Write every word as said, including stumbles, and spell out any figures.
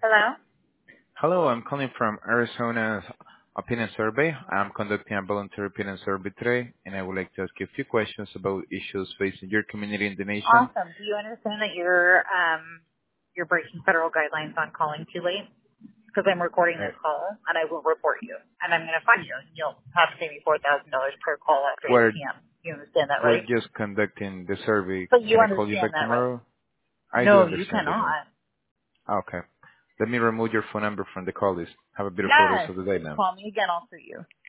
Hello? Hello, I'm calling from Arizona's Opinion Survey. I'm conducting a voluntary opinion survey today, and I would like to ask you a few questions about issues facing your community in the nation. Awesome. Do you understand that you're um you're breaking federal guidelines on calling too late? Because I'm recording Uh, this call and I will report you. And I'm gonna fine you and you'll have to pay me four thousand dollars per call after eight we're, P M. You understand that, we're right? just conducting the survey. But you Can I call you understand back that, right? tomorrow? I do No, you understand that, ma'am. cannot. Okay. Let me remove your phone number from the call list. Have a beautiful rest Yes. of the day now. Call me again, I'll sue you.